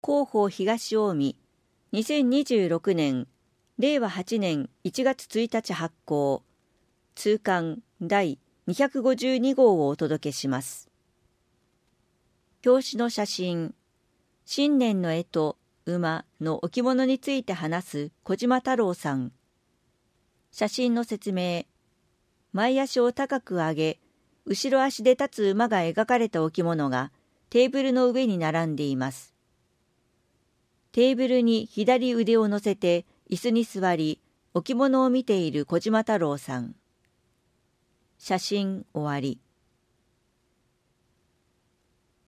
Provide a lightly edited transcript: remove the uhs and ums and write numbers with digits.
広報東近江、2026年、令和8年1月1日発行、通刊第252号をお届けします。表紙の写真、新年の干支、馬の置物について話す小島太郎さん。写真の説明、前足を高く上げ、後ろ足で立つ馬が描かれた置物がテーブルの上に並んでいます。テーブルに左腕を乗せて椅子に座り、置物を見ている小島太郎さん。写真終わり。